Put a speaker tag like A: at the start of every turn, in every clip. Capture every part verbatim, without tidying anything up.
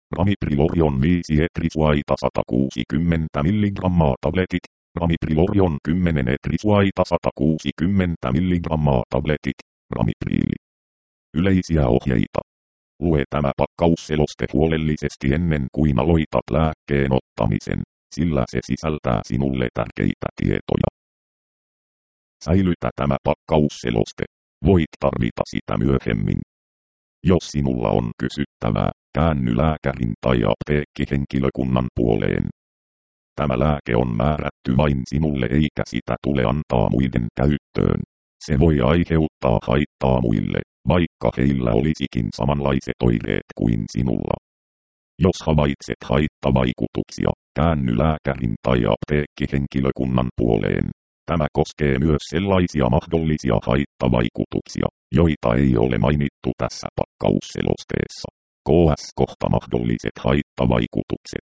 A: Ramiprilorion viisi etrisuaita sata kuusikymmentä milligrammaa tabletit. Ramiprilorion kymmenen etrisuaita sata kuusikymmentä milligrammaa tabletit. Ramipriili. Yleisiä ohjeita. Lue tämä pakkausseloste huolellisesti ennen kuin aloitat lääkkeen ottamisen, sillä se sisältää sinulle tärkeitä tietoja. Säilytä tämä pakkausseloste. Voit tarvita sitä myöhemmin. Jos sinulla on kysyttävää, käänny lääkärin tai apteekkihenkilökunnan puoleen. Tämä lääke on määrätty vain sinulle eikä sitä tule antaa muiden käyttöön. Se voi aiheuttaa haittaa muille, vaikka heillä olisikin samanlaiset oireet kuin sinulla. Jos havaitset haittavaikutuksia, käänny lääkärin tai apteekkihenkilökunnan puoleen. Tämä koskee myös sellaisia mahdollisia haittavaikutuksia, joita ei ole mainittu tässä pakkausselosteessa. Ks kohta mahdolliset haittavaikutukset.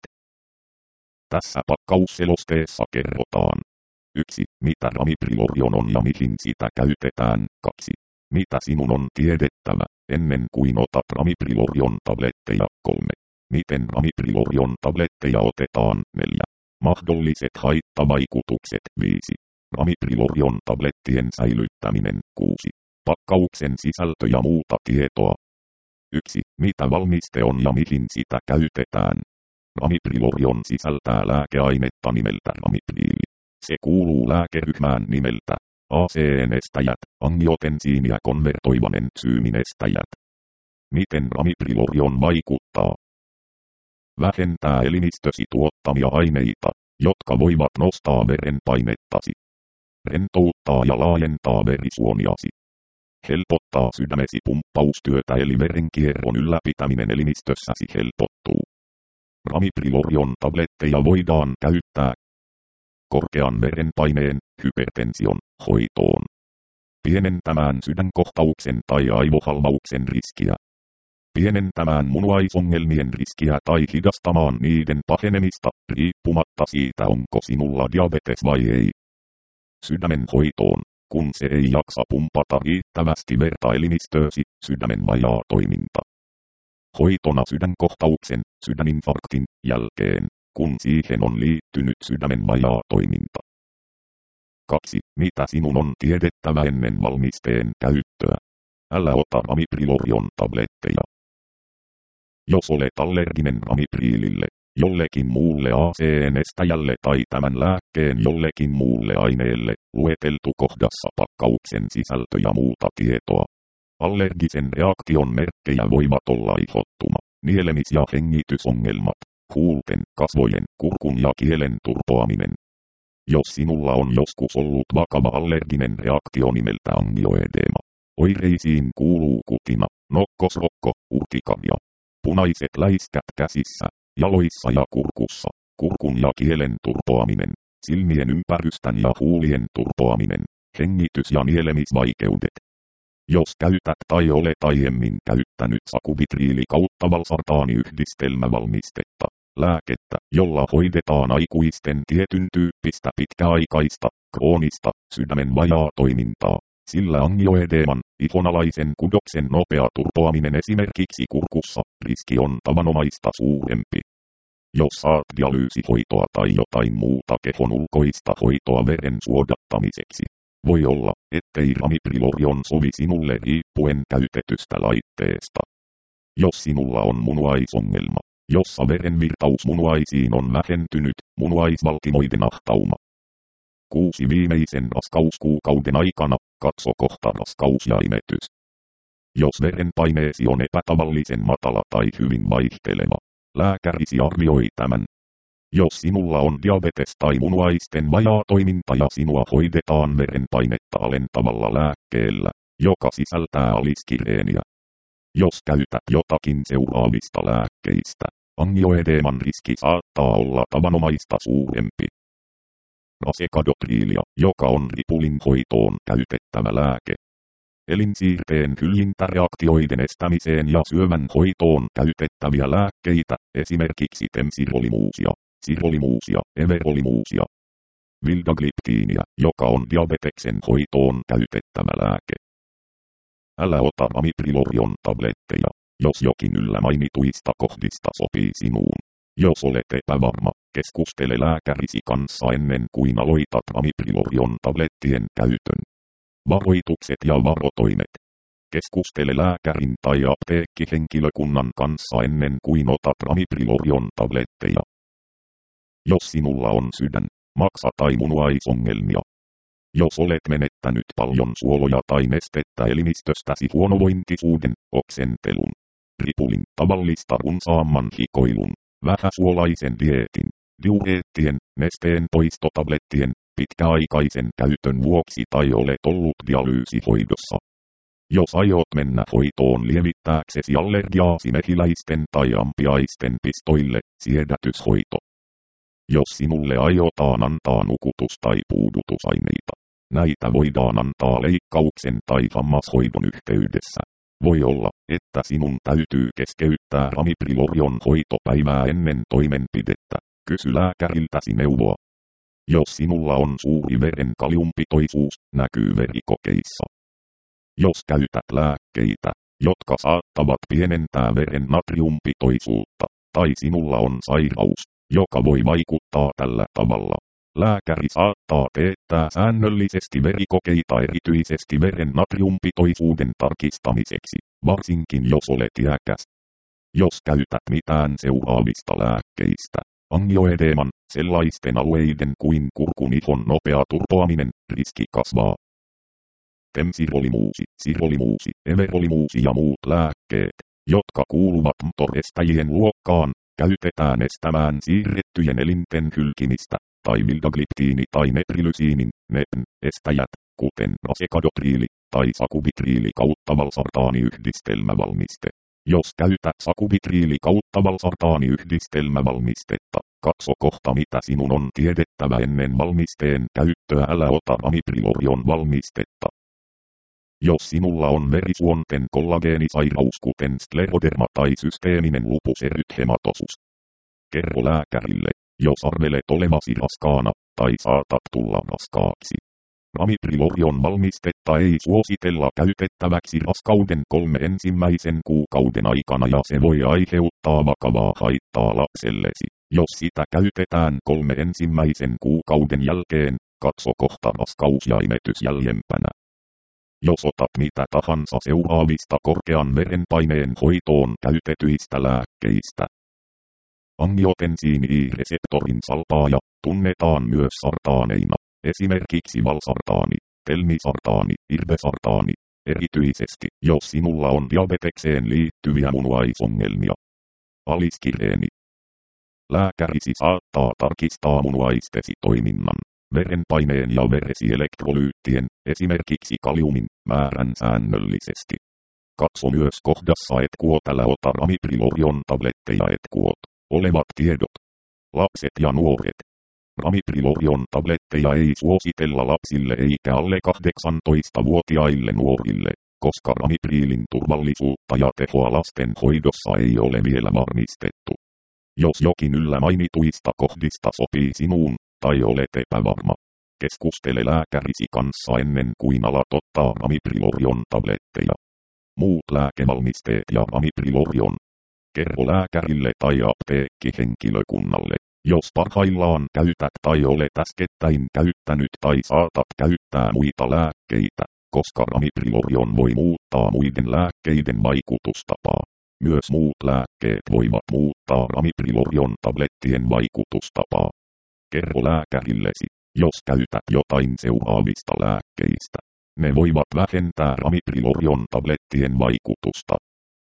A: Tässä pakkausselosteessa kerrotaan. yksi. Mitä ramiprilorion on ja mihin sitä käytetään. kaksi. Mitä sinun on tiedettävä, ennen kuin otat ramiprilorion tabletteja. kolme. Miten ramiprilorion tabletteja otetaan. neljä. Mahdolliset haittavaikutukset. viisi. Ramiprilorion tablettien säilyttäminen. kuusi. Pakkauksen sisältö ja muuta tietoa. yksi. Mitä valmiste on ja mihin sitä käytetään. Ramiprilorion sisältää lääkeainetta nimeltä ramipriili. Se kuuluu lääkeryhmään nimeltä A C E-nestäjät, angiotensiiniä konvertoivan entsyymin estäjät. Miten ramiprilorion vaikuttaa? Vähentää elimistösi tuottamia aineita, jotka voivat nostaa verenpainettasi. Rentouttaa ja laajentaa verisuoniasi. Helpottaa sydämesi pumppaustyötä eli verenkierron ylläpitäminen elimistössäsi helpottuu. Ramiprilorion tabletteja voidaan käyttää korkean verenpaineen, hypertension, hoitoon. Pienentämään sydänkohtauksen tai aivohalvauksen riskiä. Pienentämään munuaisongelmien riskiä tai hidastamaan niiden pahenemista, riippumatta siitä onko sinulla diabetes vai ei. Sydämen hoitoon, kun se ei jaksa pumpata riittävästi verta elimistöösi, sydämen vajaa toiminta. Hoitona sydänkohtauksen, sydäninfarktin jälkeen, kun siihen on liittynyt sydämen vajaa toiminta. kaksi. Mitä sinun on tiedettävä ennen valmisteen käyttöä? Älä ota ramiprilorion tabletteja. Jos olet allerginen ramipriilille, jollekin muulle A C E-nestäjälle tai tämän lääkkeen jollekin muulle aineelle, lueteltu kohdassa pakkauksen sisältö ja muuta tietoa. Allergisen reaktion merkkejä voivat olla ihottuma, nielemis- ja hengitysongelmat, huulten, kasvojen, kurkun ja kielen turpoaminen. Jos sinulla on joskus ollut vakava allerginen reaktio nimeltä angioedeema, oireisiin kuuluu kutina, nokkosrokko, urtikaria, punaiset läiskät käsissä, jaloissa ja kurkussa, kurkun ja kielen turpoaminen, silmien ympärystän ja huulien turpoaminen, hengitys- ja nielemisvaikeudet. Jos käytät tai olet aiemmin käyttänyt sakubitriili kautta valsartaaniyhdistelmävalmistetta, lääkettä, jolla hoidetaan aikuisten tietyn tyyppistä pitkäaikaista, kroonista, sydämen vajaa toimintaa, sillä angioedeeman, ihonalaisen kudoksen nopea turpoaminen esimerkiksi kurkussa, riski on tavanomaista suurempi. Jos saat dialyysihoitoa tai jotain muuta kehon ulkoista hoitoa veren suodattamiseksi, voi olla, ettei ramiprilorion sovi sinulle riippuen käytetystä laitteesta. Jos sinulla on munuaisongelma, jossa verenvirtaus munuaisiin on vähentynyt, munuaisvaltimoiden ahtauma. Kuusi viimeisen raskauskuukauden aikana, katso kohta raskaus ja imetys. Jos verenpaineesi on epätavallisen matala tai hyvin vaihteleva, lääkärisi arvioi tämän. Jos sinulla on diabetes tai munuaisten vajaa toiminta ja sinua hoidetaan verenpainetta alentavalla lääkkeellä, joka sisältää aliskireeniä. Jos käytät jotakin seuraavista lääkkeistä, angioedeeman riski saattaa olla tavanomaista suurempi. Rasekadopriilia, joka on ripulin hoitoon käytettävä lääke. Elinsiirteen hyljintäreaktioiden estämiseen ja syövän hoitoon käytettäviä lääkkeitä, esimerkiksi temsirolimuusia, sirolimuusia, everolimuusia. Vildagliptiinia, joka on diabeteksen hoitoon käytettävä lääke. Älä ota ramiprilorion tabletteja, jos jokin yllä mainituista kohdista sopii sinuun. Jos olet epävarma, keskustele lääkärisi kanssa ennen kuin aloitat Ramiprilorion tablettien käytön. Varoitukset ja varotoimet. Keskustele lääkärin tai apteekkihenkilökunnan kanssa ennen kuin otat Ramiprilorion tabletteja. Jos sinulla on sydän, maksa tai munuaisongelmia. Jos olet menettänyt paljon suoloja tai nestettä elimistöstäsi huonovointisuuden, oksentelun, ripulin, tavallista runsaamman hikoilun, vähäsuolaisen dieetin, diureettien, nesteen poistotablettien, pitkäaikaisen käytön vuoksi tai olet ollut dialyysihoidossa. Jos aiot mennä hoitoon lievittääksesi allergiaasi mehiläisten tai ampiaisten pistoille, siedätyshoito. Jos sinulle aiotaan antaa nukutus- tai puudutusaineita, näitä voidaan antaa leikkauksen tai hammashoidon yhteydessä. Voi olla, että sinun täytyy keskeyttää Ramiprilorion hoitopäivää ennen toimenpidettä. Kysy lääkäriltäsi neuvoa. Jos sinulla on suuri veren kaliumpitoisuus, näkyy verikokeissa. Jos käytät lääkkeitä, jotka saattavat pienentää veren natriumpitoisuutta, tai sinulla on sairaus, joka voi vaikuttaa tällä tavalla, lääkäri saattaa teettää säännöllisesti verikokeita erityisesti veren natriumpitoisuuden tarkistamiseksi, varsinkin jos olet iäkäs. Jos käytät mitään seuraavista lääkkeistä, angioedeeman, sellaisten alueiden kuin kurkun ihon nopea turpoaminen, riski kasvaa. Temsirolimuusi, sirolimuusi, everolimuusi ja muut lääkkeet, jotka kuuluvat mtorestäjien luokkaan, käytetään estämään siirrettyjen elinten hylkimistä, tai vildagliptiini tai neprilysiinin, N E P N-estäjät, kuten rasekadotriili tai sakubitriili kautta valsartaaniyhdistelmävalmiste. Jos käytät sakubitriili kautta valsartaaniyhdistelmävalmistetta, katso kohta mitä sinun on tiedettävä ennen valmisteen käyttöä, älä ota Ramiprilorion valmistetta. Jos sinulla on verisuonten kollageenisairaus kuten skleroderma tai systeeminen lupus erythematosus, kerro lääkärille, jos arvelet olevasi raskaana tai saatat tulla raskaaksi. Ramiprilorion valmistetta ei suositella käytettäväksi raskauden kolme ensimmäisen kuukauden aikana ja se voi aiheuttaa vakavaa haittaa lapsellesi. Jos sitä käytetään kolme ensimmäisen kuukauden jälkeen, katso kohta raskaus- ja imetys jäljempänä. Jos otat mitä tahansa seuraavista korkean verenpaineen hoitoon käytetyistä lääkkeistä. Angiotensiini-reseptorin salpaaja, tunnetaan myös sartaaneina, esimerkiksi valsartaani, telmisartaani, irbesartaani, erityisesti jos sinulla on diabetekseen liittyviä munuaisongelmia. Aliskireeni. Lääkärisi saattaa tarkistaa munuaistesi toiminnan, verenpaineen ja veresielektrolyyttien, esimerkiksi kaliumin, määrän säännöllisesti. Katso myös kohdassa et kuot älä ota Ramiprilorion tabletteja et kuot olevat tiedot. Lapset ja nuoret. Ramiprilorion tabletteja ei suositella lapsille eikä alle kahdeksantoistavuotiaille nuorille, koska Ramiprilin turvallisuutta ja tehoa lasten hoidossa ei ole vielä varmistettu. Jos jokin yllä mainituista kohdista sopii sinuun, tai olet epävarma, keskustele lääkärisi kanssa ennen kuin alat ottaa Ramiprilorion tabletteja. Muut lääkevalmisteet ja Ramiprilorion. Kerro lääkärille tai apteekkihenkilökunnalle, jos parhaillaan käytät tai olet äskettäin käyttänyt tai saatat käyttää muita lääkkeitä, koska Ramiprilorion voi muuttaa muiden lääkkeiden vaikutustapaa. Myös muut lääkkeet voivat muuttaa Ramiprilorion tablettien vaikutustapaa. Kerro lääkärillesi, jos käytät jotain seuraavista lääkkeistä. Ne voivat vähentää Ramiprilorion tablettien vaikutusta.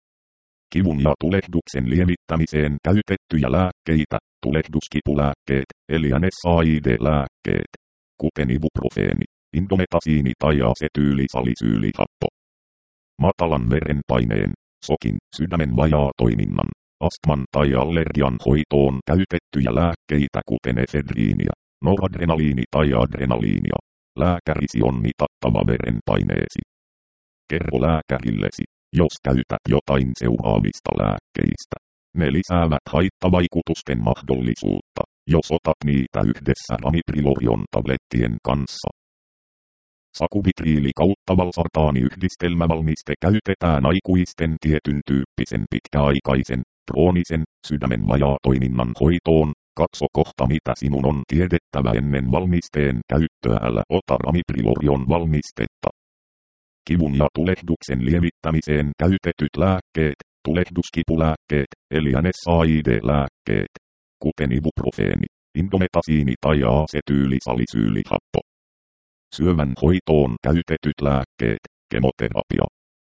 A: Kivun ja tulehduksen lievittämiseen käytettyjä lääkkeitä, tulehduskipulääkkeet, eli N S A I D-lääkkeet, kuten ibuprofeeni, indometasiini tai asetyylisalisyylihappo. Matalan verenpaineen, sokin, sydämen vajaatoiminnan, astman tai allergian hoitoon käytettyjä lääkkeitä kuten efedriiniä, noradrenaliini tai adrenaliinia. Lääkärisi on mitattava verenpaineesi. Kerro lääkärillesi, jos käytät jotain seuraavista lääkkeistä. Ne lisäävät haittavaikutusten mahdollisuutta, jos otat niitä yhdessä Ramiprilorion tablettien kanssa. Sakubitriili kautta valsartaaniyhdistelmävalmiste käytetään aikuisten tietyn tyyppisen pitkäaikaisen, kroonisen, sydämen vajaatoiminnan hoitoon. Katso kohta mitä sinun on tiedettävä ennen valmisteen käyttöä. Älä ota ramiprilorion valmistetta. Kivun ja tulehduksen lievittämiseen käytetyt lääkkeet, tulehduskipulääkkeet, eli N S A I D-lääkkeet, kuten ibuprofeeni, indometasiini tai asetyylisalisyylihappo. Syövän hoitoon käytetyt lääkkeet, kemoterapia.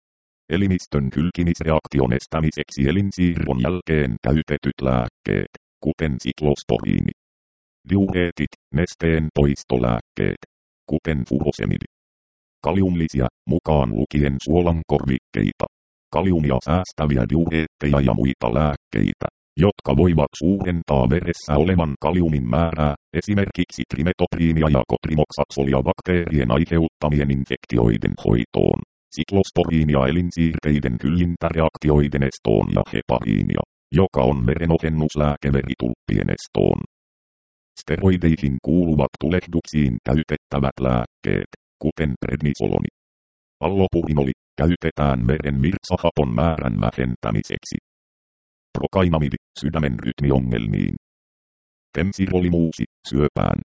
A: Elimistön hylkimisreaktion estämiseksi elinsiirron jälkeen käytetyt lääkkeet, kuten siklosporiini. Diureetit, nesteen poistolääkkeet, kuten furosemidi. Kaliumlisia, mukaan lukien suolankorvikkeita. Kaliumia säästäviä diureetteja ja muita lääkkeitä, jotka voivat suurentaa veressä olevan kaliumin määrää, esimerkiksi trimetopriinia ja kotrimoksaksolia bakteerien aiheuttamien infektioiden hoitoon, siklosporiinia elinsiirteiden kyljintäreaktioiden estoon ja hepariinia, joka on verenohennuslääke veritulppien estoon. Steroideihin kuuluvat tulehduksiin käytettävät lääkkeet, kuten prednisoloni. Allopurinoli käytetään veren virtsahapon määrän vähentämiseksi. Prokainamidi, sydämen rytmiongelmiin. Temsirolimuusi, syöpään.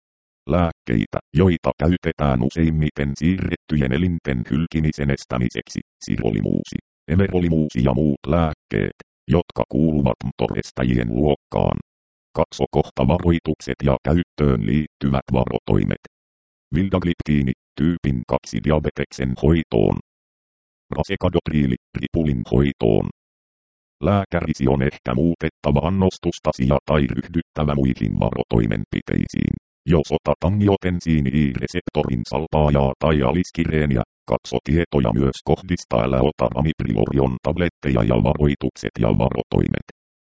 A: Lääkkeitä, joita käytetään useimmiten siirrettyjen elinten hylkimisen estämiseksi, sirolimuusi, everolimuusi ja muut lääkkeet, jotka kuuluvat mtorestäjien luokkaan. Katso kohta varoitukset ja käyttöön liittyvät varotoimet. Vildagliptiini, tyypin kaksi diabeteksen hoitoon. Rasekadotriili, ripulin hoitoon. Lääkärisi on ehkä muutettava annostustasi ja tai ryhdyttävä muihin varotoimenpiteisiin. Jos otat angiotensiini-reseptorin salpaajaa tai aliskireeniä, katso tietoja myös kohdista. Älä ota ramiprilorion tabletteja ja varoitukset ja varotoimet.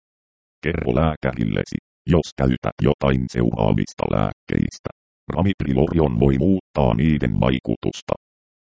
A: Kerro lääkärillesi, jos käytät jotain seuraavista lääkkeistä. Ramiprilorion voi muuttaa niiden vaikutusta.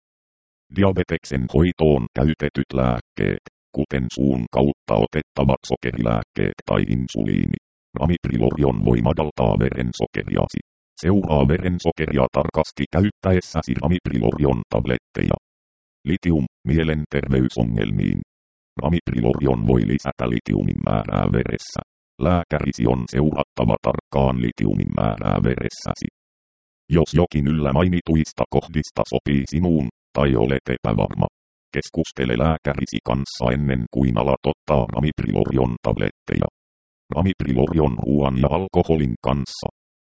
A: Diabeteksen hoitoon käytetyt lääkkeet, kuten suun kautta otettavat sokerilääkkeet tai insuliini. Ramiprilorion voi madaltaa verensokeriasi. Seuraa verensokeria tarkasti käyttäessäsi ramiprilorion tabletteja. Litium, mielenterveysongelmiin. Ramiprilorion voi lisätä litiumin määrää veressä. Lääkärisi on seurattava tarkkaan litiumin määrää veressäsi. Jos jokin yllä mainituista kohdista sopii sinuun, tai olet epävarma, keskustele lääkärisi kanssa ennen kuin alat ottaa ramiprilorion tabletteja. Ramiprilorion ruoan ja alkoholin kanssa.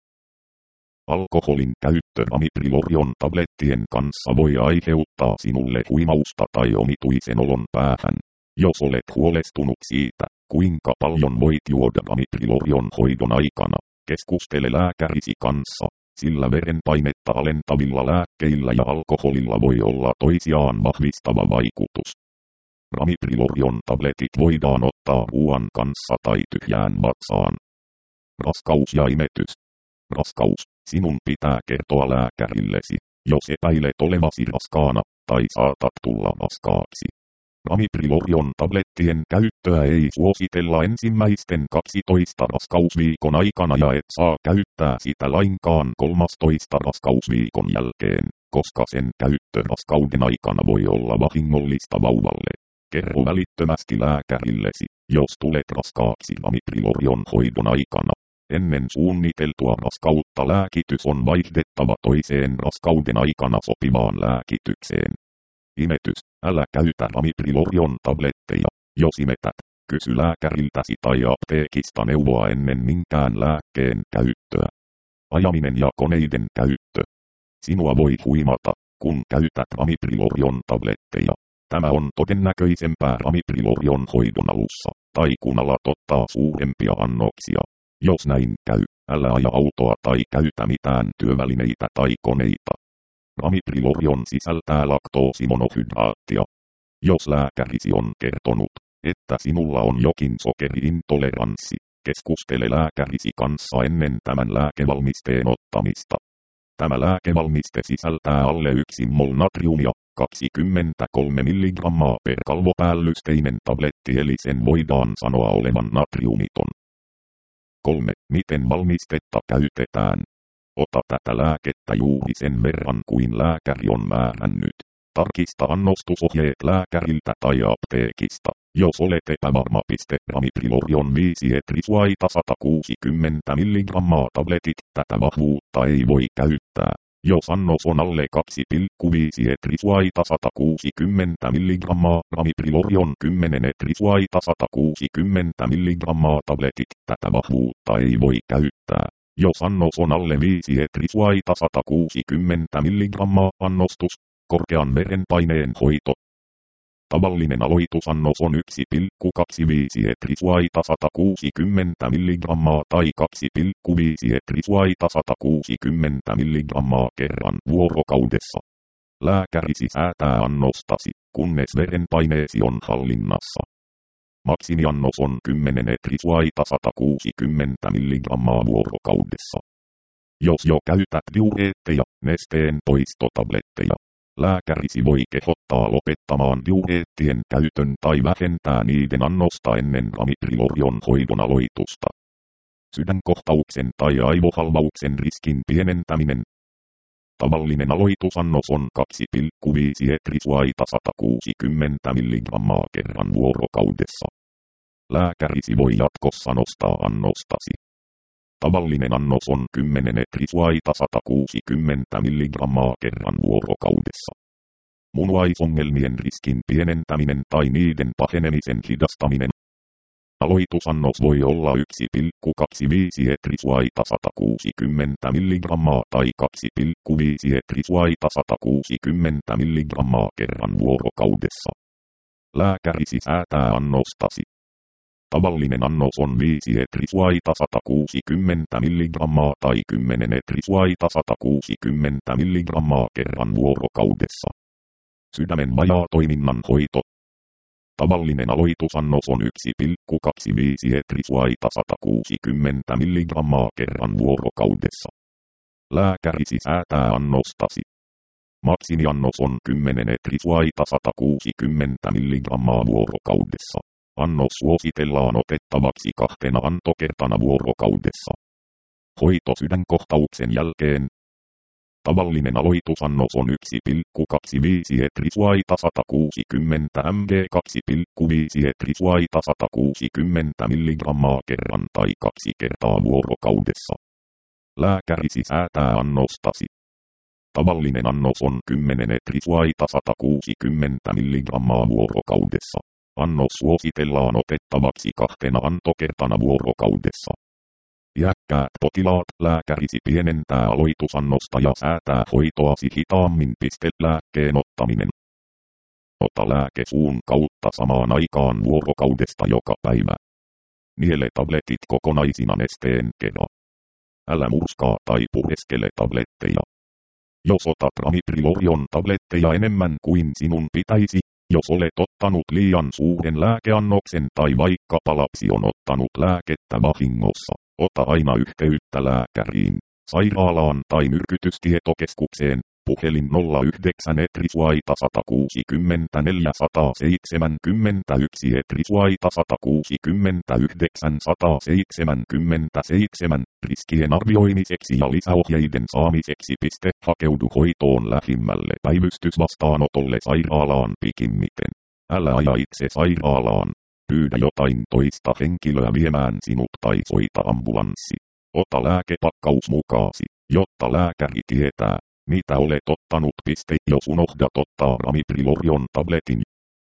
A: Alkoholin käyttö ramiprilorion tablettien kanssa voi aiheuttaa sinulle huimausta tai omituisen olon päähän. Jos olet huolestunut siitä, kuinka paljon voit juoda ramiprilorion hoidon aikana, keskustele lääkärisi kanssa, sillä verenpainetta alentavilla lääkkeillä ja alkoholilla voi olla toisiaan vahvistava vaikutus. Ramiprilorion tabletit voidaan ottaa ruoan kanssa tai tyhjään vatsaan. Raskaus ja imetys. Raskaus. Sinun pitää kertoa lääkärillesi, jos epäilet olevasi raskaana, tai saatat tulla raskaaksi. Ramiprilorion tablettien käyttöä ei suositella ensimmäisten kaksitoista raskausviikon aikana ja et saa käyttää sitä lainkaan kolmastoista raskausviikon jälkeen, koska sen käyttö raskauden aikana voi olla vahingollista vauvalle. Kerro välittömästi lääkärillesi, jos tulet raskaaksi ramiprilorion hoidon aikana. Ennen suunniteltua raskautta lääkitys on vaihdettava toiseen raskauden aikana sopivaan lääkitykseen. Imetys. Älä käytä ramiprilorion tabletteja, jos imetät. Kysy lääkäriltäsi tai apteekista neuvoa ennen minkään lääkkeen käyttöä. Ajaminen ja koneiden käyttö. Sinua voi huimata, kun käytät ramiprilorion tabletteja. Tämä on todennäköisempää ramiprilorion hoidon alussa, tai kun alat ottaa suurempia annoksia. Jos näin käy, älä aja autoa tai käytä mitään työvälineitä tai koneita. Ramiprilorion sisältää laktoosimonohydraattia. Jos lääkärisi on kertonut, että sinulla on jokin sokeriintoleranssi, keskustele lääkärisi kanssa ennen tämän lääkevalmisteen ottamista. Tämä lääkevalmiste sisältää alle yksi mol natriumia, kaksikymmentäkolme milligrammaa per kalvopäällysteinen tabletti, eli sen voidaan sanoa olevan natriumiton. kolme. Miten valmistetta käytetään? Ota tätä lääkettä juuri sen verran kuin lääkäri on määrännyt. Tarkista annostusohjeet lääkäriltä tai apteekista. Jos olet epävarma, Ramiprilorion viisi etrisuaita sata kuusikymmentä milligrammaa tabletit, tätä vahvuutta ei voi käyttää. Jos annos on alle kaksi pilkku viisi etrisuaita sata kuusikymmentä milligrammaa, Ramiprilorion kymmenen etrisuaita sata kuusikymmentä milligrammaa tabletit, tätä vahvuutta ei voi käyttää. Jos annos on alle viisi etrisuaita sata kuusikymmentä milligrammaa, annostus, korkean verenpaineen hoito. Tavallinen aloitusannos on yksi pilkku kaksikymmentäviisi etrisuaita sata kuusikymmentä milligrammaa tai kaksi pilkku viisi etrisuaita sata kuusikymmentä milligrammaa kerran vuorokaudessa. Lääkärisi säätää annostasi, kunnes verenpaineesi on hallinnassa. Maksimiannos on kymmenen etrisuaita sata kuusikymmentä milligrammaa vuorokaudessa. Jos jo käytät diureetteja, nesteen poistotabletteja, lääkärisi voi kehottaa lopettamaan diureettien käytön tai vähentää niiden annosta ennen Ramiprilorion hoidon aloitusta. Sydänkohtauksen tai aivohalvauksen riskin pienentäminen. Tavallinen aloitusannos on kaksi pilkku viisi etrisuaita sata kuusikymmentä milligrammaa kerran vuorokaudessa. Lääkärisi voi jatkossa nostaa annostasi. Tavallinen annos on kymmenen etrisuaita sata kuusikymmentä milligrammaa kerran vuorokaudessa. Munuaisongelmien riskin pienentäminen tai niiden pahenemisen hidastaminen. Aloitusannos voi olla yksi pilkku kaksikymmentäviisi etrisuaita sata kuusikymmentä milligrammaa tai kaksi pilkku viisi etrisuaita sata kuusikymmentä milligrammaa kerran vuorokaudessa. Lääkärisi säätää annostasi. Tavallinen annos on viisi etrisuaita sata kuusikymmentä milligrammaa tai kymmenen etrisuaita sata kuusikymmentä milligrammaa kerran vuorokaudessa. Sydämen vajaatoiminnan hoito. Tavallinen aloitusannos on yksi pilkku kaksikymmentäviisi etrisuaita sata kuusikymmentä milligrammaa kerran vuorokaudessa. Lääkärisi säätää annostasi. Maksimiannos on kymmenen etrisuaita sata kuusikymmentä milligrammaa vuorokaudessa. Annos suositellaan otettavaksi kahtena antokertana vuorokaudessa. Hoito sydänkohtauksen jälkeen. Tavallinen aloitusannos on yksi pilkku kaksikymmentäviisi etrisuaita sata kuusikymmentä milligrammaa kaksi pilkku viisi etrisuaita sata kuusikymmentä milligrammaa kerran tai kaksi kertaa vuorokaudessa. Lääkärisi säätää annostasi. Tavallinen annos on kymmenen etrisuaita sata kuusikymmentä milligrammaa vuorokaudessa. Annos suositellaan otettavaksi kahtena antokertana vuorokaudessa. Iäkkäät potilaat, lääkärisi pienentää aloitusannosta ja säätää hoitoasi hitaammin. Lääkkeen ottaminen. Ota lääke suun kautta samaan aikaan vuorokaudesta joka päivä. Niele tabletit kokonaisina nesteen kera. Älä murskaa tai pureskele tabletteja. Jos otat Ramiprilorion tabletteja enemmän kuin sinun pitäisi, jos olet ottanut liian suuren lääkeannoksen tai vaikkapa lapsi on ottanut lääkettä vahingossa, ota aina yhteyttä lääkäriin, sairaalaan tai myrkytystietokeskukseen, puhelin nolla yhdeksän etrisuaita sata kuusikymmentäneljä sata seitsemänkymmentäyksi etrisuaita sata kuusikymmentäyhdeksän sata seitsemänkymmentäseitsemän, riskien arvioimiseksi ja lisäohjeiden saamiseksi. Hakeudu hoitoon lähimmälle päivystysvastaanotolle sairaalaan pikimmiten. Älä aja itse sairaalaan. Pyydä jotain toista henkilöä viemään sinut tai soita ambulanssi. Ota lääkepakkaus mukaasi, jotta lääkäri tietää, mitä olet ottanut. Jos unohdat ottaa Ramiprilorion tabletin.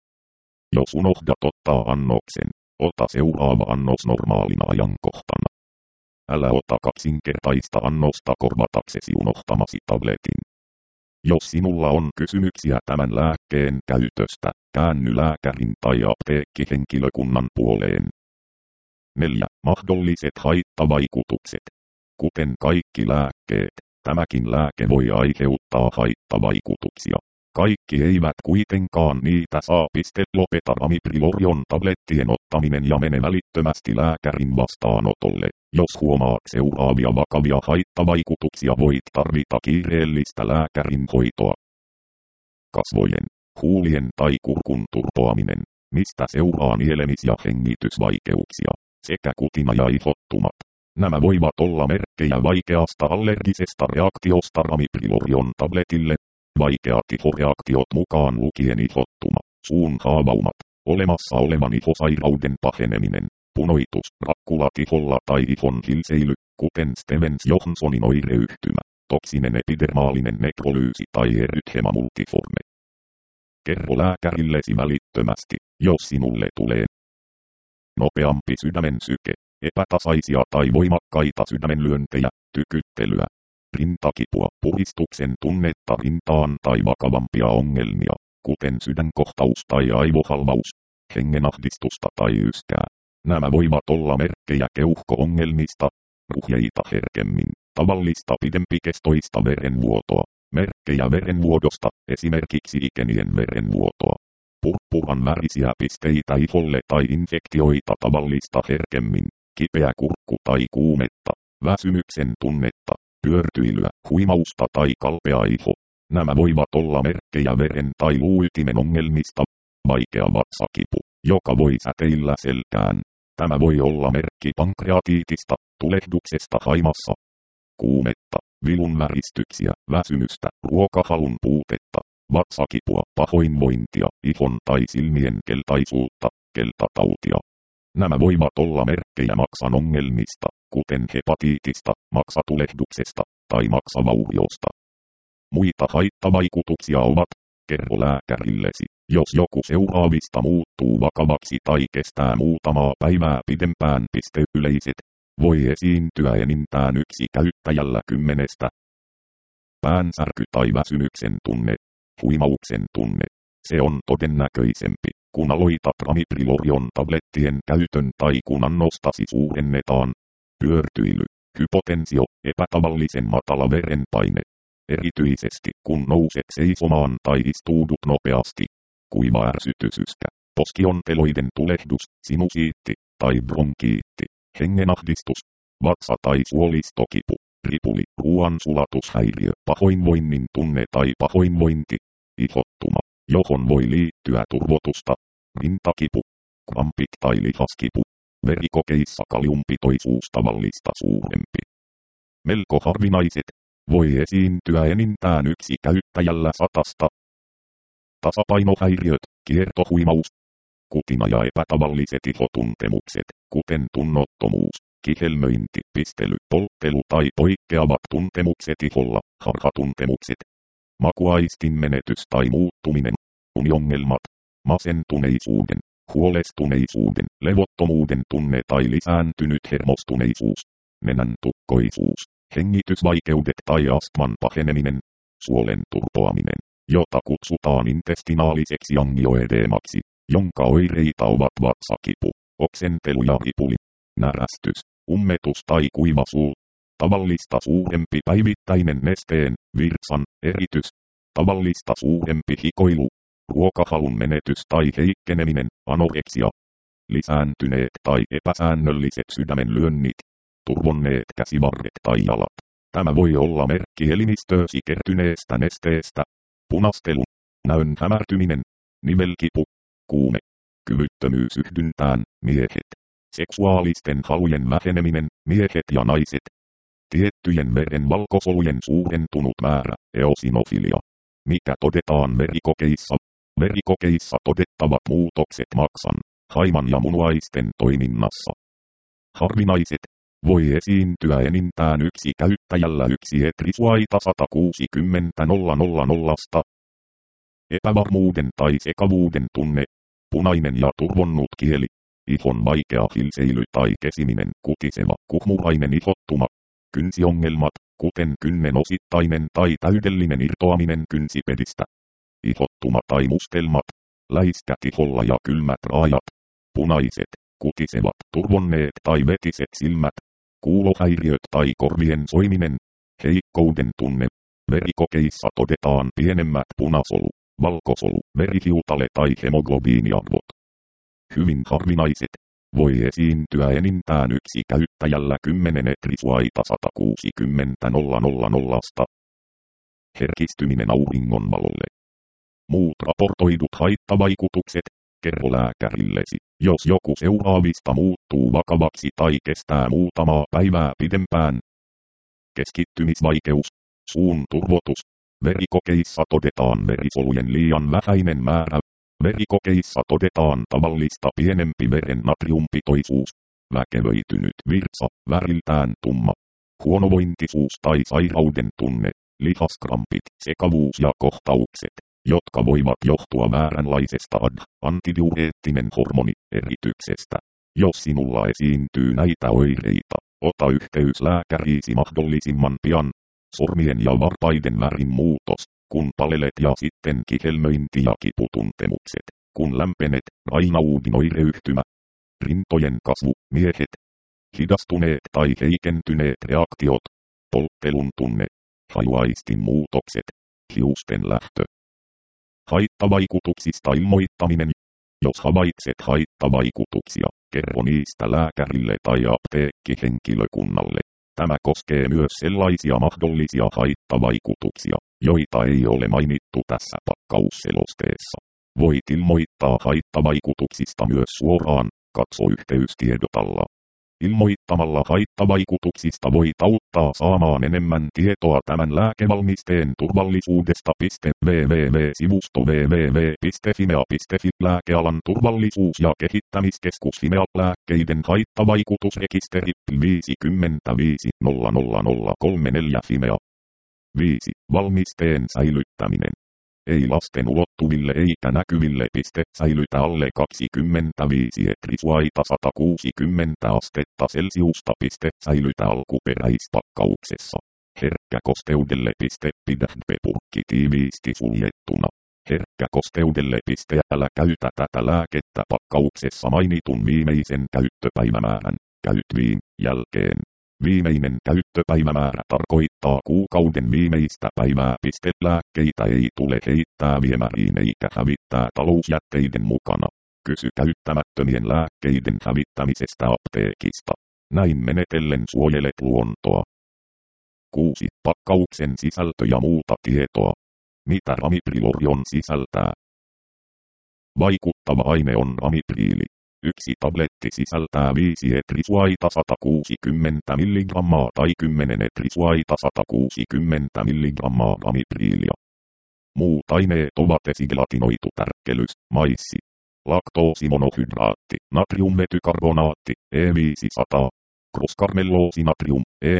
A: Jos unohdat ottaa annoksen, ota seuraava annos normaalina ajankohtana. Älä ota kaksinkertaista annosta korvataksesi unohtamasi tabletin. Jos sinulla on kysymyksiä tämän lääkkeen käytöstä, käänny lääkärin tai apteekkihenkilökunnan puoleen. neljä. Mahdolliset haittavaikutukset. Kuten kaikki lääkkeet, tämäkin lääke voi aiheuttaa haittavaikutuksia. Kaikki eivät kuitenkaan niitä saa. Lopeta Ramiprilorion tablettien ottaminen ja mene välittömästi lääkärin vastaanotolle. Jos huomaat seuraavia vakavia haittavaikutuksia, voit tarvita kiireellistä lääkärin hoitoa. Kasvojen, huulien tai kurkun turpoaminen, mistä seuraa nielemis- ja hengitysvaikeuksia, sekä kutina ja ihottumat. Nämä voivat olla merkkejä vaikeasta allergisesta reaktiosta ramiprilorion tabletille. Vaikeat ihoreaktiot mukaan lukien ihottuma, suun haavaumat, olemassa olevan ihosairauden paheneminen, punoitus, rakkulat iholla tai ihon hilseily, kuten Stevens Johnsonin oireyhtymä, toksinen epidermaalinen nekrolyysi tai erythema multiforme. Kerro lääkärillesi välittömästi, jos sinulle tulee nopeampi sydämen syke, epätasaisia tai voimakkaita sydämenlyöntejä, tykyttelyä, rintakipua, puristuksen tunnetta rintaan tai vakavampia ongelmia, kuten sydänkohtaus tai aivohalvaus, hengenahdistusta tai yskää. Nämä voivat olla merkkejä keuhko-ongelmista, ruhjeita herkemmin, tavallista pidempikestoista verenvuotoa, merkkejä verenvuodosta, esimerkiksi ikenien verenvuotoa, purppuran värisiä pisteitä iholle tai infektioita tavallista herkemmin, kipeä kurkku tai kuumetta, väsymyksen tunnetta, pyörtyilyä, huimausta tai kalpea iho. Nämä voivat olla merkkejä veren tai luuytimen ongelmista, vaikea vatsakipu, joka voi säteillä selkään. Tämä voi olla merkki pankreatiitista, tulehduksesta haimassa, kuumetta, vilun väristyksiä, väsymystä, ruokahalun puutetta, vatsakipua, pahoinvointia, ihon tai silmien keltaisuutta, keltatautia. Nämä voivat olla merkkejä maksan ongelmista, kuten hepatiitista, maksatulehduksesta tai maksavauriosta. Muita haittavaikutuksia ovat, kerro lääkärillesi, jos joku seuraavista muuttuu vakavaksi tai kestää muutamaa päivää pidempään. Yleiset, voi esiintyä enintään yksi käyttäjällä kymmenestä. Päänsärky tai väsymyksen tunne, huimauksen tunne. Se on todennäköisempi, kun aloitat ramiprilorion tablettien käytön tai kun annostasi suurennetaan. Pyörtyily, hypotensio, epätavallisen matala verenpaine. Erityisesti kun nouset seisomaan tai istuudut nopeasti. Kuiva ärsytysyskä, poskionteloiden tulehdus, sinusiitti tai bronkiitti, hengenahdistus, vatsa- tai suolistokipu, ripuli, ruoansulatushäiriö, pahoinvoinnin tunne tai pahoinvointi, ihottuma, johon voi liittyä turvotusta, rintakipu, krampit tai lihaskipu, verikokeissa kaliumpitoisuus tavallista suurempi. Melko harvinaiset, voi esiintyä enintään yksi käyttäjällä satasta. Tasapainohäiriöt, kiertohuimaus, kutina ja epätavalliset ihotuntemukset, kuten tunnottomuus, kihelmöinti, pistely, polttelu tai poikkeavat tuntemukset iholla, harhatuntemukset, makuaistin menetys tai muuttuminen, uniongelmat, masentuneisuuden, huolestuneisuuden, levottomuuden tunne tai lisääntynyt hermostuneisuus, nenän tukkoisuus, hengitysvaikeudet tai astman paheneminen, suolen turpoaminen, jota kutsutaan intestinaaliseksi angioedeemaksi, jonka oireita ovat vatsakipu, oksentelu ja ripuli, närästys, ummetus tai kuiva suu, tavallista suurempi päivittäinen nesteen, virtsan, eritys, tavallista suurempi hikoilu, ruokahalun menetys tai heikkeneminen, anoreksia, lisääntyneet tai epäsäännölliset sydämenlyönnit, turvonneet käsivarret tai jalat. Tämä voi olla merkki elimistöösi kertyneestä nesteestä, punastelu, näön hämärtyminen, nivelkipu, kuume, kyvyttömyys yhdyntään, miehet, seksuaalisten halujen väheneminen, miehet ja naiset, tiettyjen veren valkosolujen suurentunut määrä, eosinofilia, mikä todetaan verikokeissa, verikokeissa todettavat muutokset maksan, haiman ja munuaisten toiminnassa. Harvinaiset, voi esiintyä enintään yksi käyttäjällä yksi etrisuaita sata kuusikymmentä nolla nolla nolla. Epävarmuuden tai sekavuuden tunne, punainen ja turvonnut kieli, ihon vaikea hilseily tai kesiminen, kutiseva, kuhmurainen ihottuma, kynsiongelmat, kuten kynnen osittainen tai täydellinen irtoaminen kynsipedistä, ihottuma tai mustelmat, läiskät iholla ja kylmät raajat, punaiset, kutisevat, turvonneet tai vetiset silmät, kuulohäiriöt tai korvien soiminen, heikkouden tunne, verikokeissa todetaan pienemmät punasolu, valkosolu, verihiutale tai hemoglobiiniarvot. Hyvin harvinaiset, voi esiintyä enintään yksi käyttäjällä kymmenen etrisuaita sata kuusikymmentä nolla nolla nolla. Herkistyminen auringonvalolle. Muut raportoidut haittavaikutukset, Kerro lääkärillesi, jos joku seuraavista muuttuu vakavaksi tai kestää muutamaa päivää pidempään. Keskittymisvaikeus, suun turvotus. Verikokeissa todetaan verisolujen liian vähäinen määrä. Verikokeissa todetaan tavallista pienempi veren natriumpitoisuus. Väkevöitynyt virtsa, väriltään tumma. Huonovointisuus tai sairauden tunne, lihaskrampit, sekavuus ja kohtaukset, jotka voivat johtua vääränlaisesta ad-antidiureettinen hormonierityksestä. Jos sinulla esiintyy näitä oireita, ota yhteys lääkäriisi mahdollisimman pian. Sormien ja varpaiden värin muutos, kun palelet ja sitten kihelmöinti ja kiputuntemukset, kun lämpenet, rainaudin oireyhtymä. Rintojen kasvu, miehet. Hidastuneet tai heikentyneet reaktiot, polttelun tunne, hajuaistin muutokset, hiusten lähtö. Haittavaikutuksista ilmoittaminen. Jos havaitset haittavaikutuksia, kerro niistä lääkärille tai apteekkihenkilökunnalle. Tämä koskee myös sellaisia mahdollisia haittavaikutuksia, joita ei ole mainittu tässä pakkausselosteessa. Voit ilmoittaa haittavaikutuksista myös suoraan, katso yhteystiedotalla. Ilmoittamalla haittavaikutuksista voit auttaa saamaan enemmän tietoa tämän lääkevalmisteen turvallisuudesta. www-sivusto www piste fimea piste fi Lääkealan turvallisuus- ja kehittämiskeskus Fimea lääkkeiden haittavaikutusrekisteri viisikymmentäviisi nolla nolla nolla kolmekymmentäneljä Fimea. viisi. Valmisteen säilyttäminen. Ei lasten ulottuville eikä näkyville. Piste, säilytä alle kaksikymmentäviisi etrisuaita sata kuusikymmentä astetta Celsiusta. Piste, säilytä alkuperäispakkauksessa. Herkkä kosteudelle. Piste, pidä purkki tiiviisti suljettuna. Herkkä kosteudelle. Piste, älä käytä tätä lääkettä pakkauksessa mainitun viimeisen käyttöpäivämäärän käytviin jälkeen. Viimeinen käyttöpäivämäärä tarkoittaa kuukauden viimeistä päivää. Piste, lääkkeitä ei tule heittää viemäriin eikä hävittää talousjätteiden mukana. Kysy käyttämättömien lääkkeiden hävittämisestä apteekista. Näin menetellen suojelet luontoa. kuusi. Pakkauksen sisältö ja muuta tietoa. Mitä ramipril-orion sisältää? Vaikuttava aine on ramipriili. Yksi tabletti sisältää viisi etrisuaita sata kuusikymmentä milligrammaa tai kymmenen etrisuaita sata kuusikymmentä milligrammaa ramipriilia. Muut aineet ovat esigelatinoitu tärkkelys, maissi, laktoosimonohydraatti, natriummetykarbonaatti, E viisisataa, kroskarmelloosi-natrium, E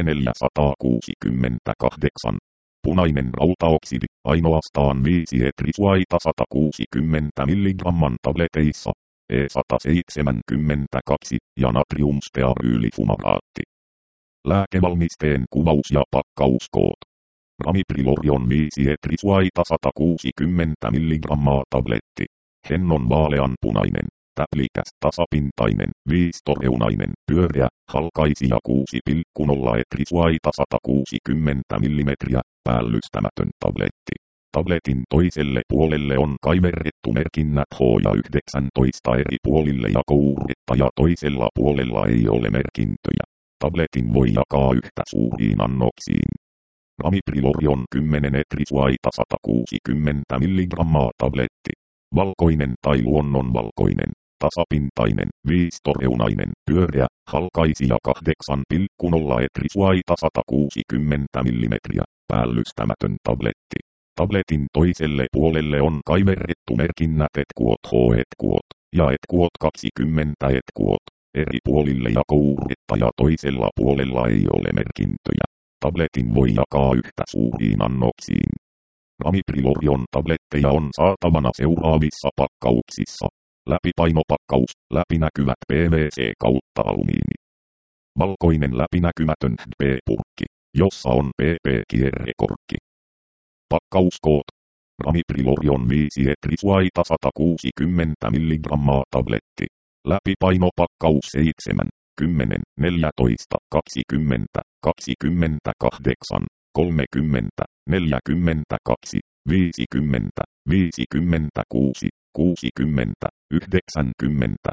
A: neljäsataakuusikymmentäkahdeksan. Punainen rautaoksidi, ainoastaan viisi etrisuaita sata kuusikymmentä milligramman tableteissa. E sata seitsemänkymmentäkaksi ja natriumstearyyliFumaraatti. Lääkevalmisteen kuvaus ja pakkauskoot. Ramipril-orion viisi etrisuaita sata kuusikymmentä milligrammaa tabletti. Hennon vaaleanpunainen, täplikäs tasapintainen, viistoreunainen, pyöreä, halkaisija kuusi pilkku nolla etrisuaita sata kuusikymmentä millimetriä, päällystämätön tabletti. Tabletin toiselle puolelle on kaiverrettu merkinnät H ja yhdeksäntoista eri puolille jakouretta ja toisella puolella ei ole merkintöjä. Tabletin voi jakaa yhtä suuriin annoksiin. Ramipril-orion kymmenen etrisuaita sata kuusikymmentä milligrammaa tabletti. Valkoinen tai luonnonvalkoinen, tasapintainen, viistoreunainen, pyöreä, halkaisija kahdeksan pilkku nolla etrisuaita sata kuusikymmentä millimetriä, päällystämätön tabletti. Tabletin toiselle puolelle on kaiverrettu merkinnät etkuot H etkuot ja etkuot kaksikymmentä etkuot. Eri puolille jakouretta ja toisella puolella ei ole merkintöjä. Tabletin voi jakaa yhtä suuriin annoksiin. Ramipril-orion tabletteja on saatavana seuraavissa pakkauksissa. Läpipainopakkaus, läpinäkyvät P V C kautta alumiini. Valkoinen läpinäkymätön H D P-purkki, jossa on P P-kierrekorkki. Pakkauskoot. Ramipril-orion viisi etrisuaita sata kuusikymmentä milligrammaa tabletti. Läpipainopakkaus seitsemän, kymmenen, neljätoista, kaksikymmentä, kaksikymmentäkahdeksan, kolmekymmentä, neljäkymmentäkaksi, viisikymmentä, viisikymmentäkuusi, kuusikymmentä, yhdeksänkymmentä,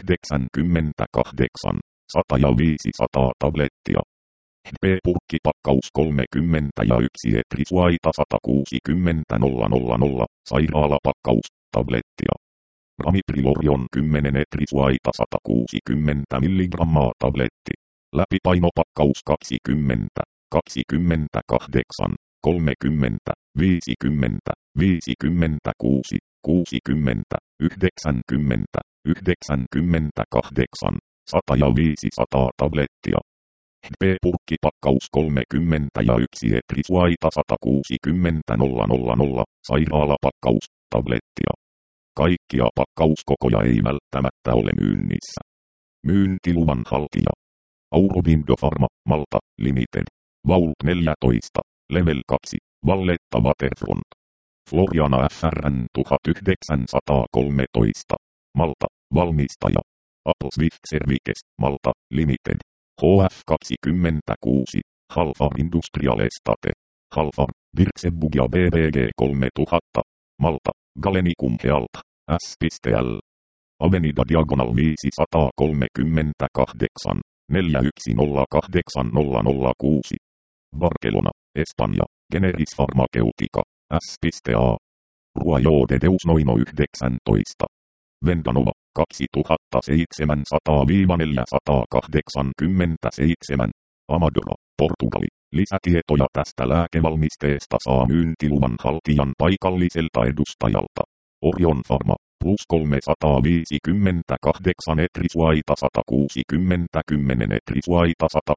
A: yhdeksänkymmentäkahdeksan, sata ja viisisataa tablettia. H D P-purkkipakkaus kolmekymmentä ja yksi etrisuaita sata kuusikymmentä nolla nolla nolla, sairaalapakkaus, tablettia. Ramiprilorion kymmenen etrisuaita sata kuusikymmentä milligrammaa tabletti. Läpipainopakkaus kaksikymmentä, kaksikymmentäkahdeksan, kolmekymmentä, viisikymmentä, viisikymmentäkuusi, kuusikymmentä, yhdeksänkymmentä, yhdeksänkymmentäkahdeksan, sata ja viisisataa tablettia. H P-purkkipakkaus kolmekymmentä ja yksi etrisuaita sata kuusikymmentä nolla nolla nolla, sairaalapakkaus, tablettia. Kaikkia pakkauskokoja ei välttämättä ole myynnissä. Myyntiluvan haltija. Aurobindo Pharma, Malta, Limited. Vault neljätoista, Level kaksi, Valletta Waterfront. Floriana F R N tuhatyhdeksänsataakolmetoista. Malta, valmistaja. Apple Swift Services, Malta, Limited. H F kaksikymmentäkuusi, Halfar Industrial Estate. Halfar, Dirksebug ja B B G kolmetuhatta. Malta, Galenicum Health, S L. Avenida Diagonal viisisataakolmekymmentäkahdeksan, neljä yksi nolla kahdeksan nolla nolla kuusi. Barcelona, Espanja, Generis Pharmaceutica, S A. Ruojo de Deus Noino yhdeksäntoista. Vendanova, kaksituhattaseitsemänsataa neljäsataakahdeksankymmentäseitsemän. Amadora, Portugali. Lisätietoja tästä lääkevalmisteesta saa myyntiluvan haltijan paikalliselta edustajalta. Orion Pharma, plus kolmesataaviisikymmentäkahdeksan etrisuaita sata kuusikymmentä kymmenen etrisuaita sata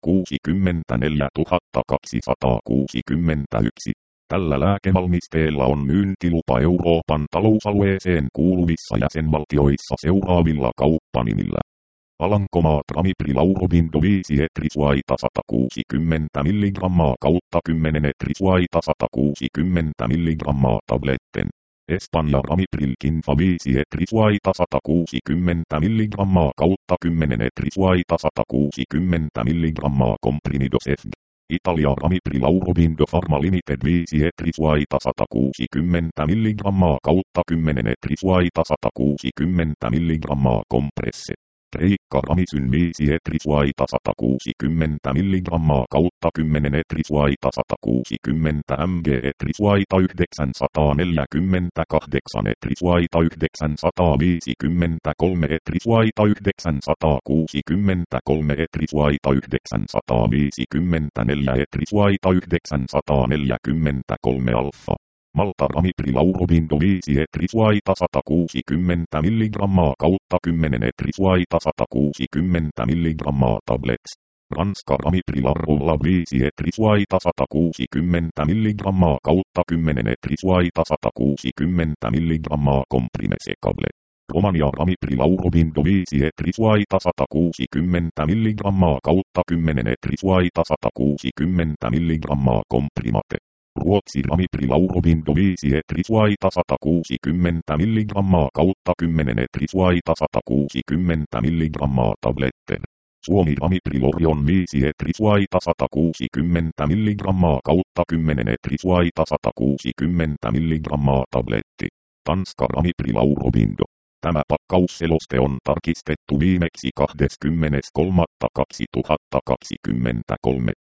A: kuusikymmentäneljätuhattakaksisataakuusikymmentäyksi. Tällä lääkevalmisteella on myyntilupa Euroopan talousalueeseen kuuluvissa jäsenvaltioissa seuraavilla kauppanimillä. Alankomaat Ramipril Aurobindo viisi etrisuaita sata kuusikymmentä milligrammaa kautta kymmenen etrisuaita sata kuusikymmentä milligrammaa tabletten. Espanja Ramipril Kinfa viisi etrisuaita sata kuusikymmentä milligrammaa kautta kymmenen etrisuaita sata kuusikymmentä milligrammaa comprimidos F G. Italia Ramipril Aurobindo Pharma Limited viisi etrisuaita sata kuusikymmentä milligrammaa kautta kymmenen etrisuaita sata kuusikymmentä milligrammaa kompresse. Kreikka Ramisyn viisi etrisuaita sata kuusikymmentä milligrammaa kautta kymmenen etrisuaita sata kuusikymmentä mg etrisuaita yhdeksänsataaneljäkymmentäkahdeksan etrisuaita yhdeksänsataaviisikymmentäkolme etrisuaita yhdeksänsataakuusikymmentäkolme etrisuaita yhdeksänsataaviisikymmentäneljä etrisuaita yhdeksänsataaneljäkymmentäkolme alfa. Malta Ramipril Aurobindo viisi etrisuaita sata kuusikymmentä milligrammaa kautta kymmenen etrisuaita sata kuusikymmentä milligrammaa tablets. Ranska Ramipril Arrola viisi etrisuaita sata kuusikymmentä milligrammaa kautta kymmenen etrisuaita sata kuusikymmentä milligrammaa komprimesekable. Romania Ramipril Aurobindo viisi etrisuaita sata kuusikymmentä milligrammaa kautta kymmenen etrisuaita sata kuusikymmentä milligrammaa komprimate. Ruotsi Ramipril Aurobindo viisi etrisuaita sata kuusikymmentä milligrammaa kautta kymmenen etrisuaita sata kuusikymmentä milligrammaa tabletten. Suomi Ramipril Orion viisi etrisuaita sata kuusikymmentä milligrammaa kautta kymmenen etrisuaita sata kuusikymmentä milligrammaa tabletti. Tanska Ramipril Aurobindo. Tämä pakkausseloste on tarkistettu viimeksi kahdeskymmenes kolmas kaksituhattakaksikymmentäkolme.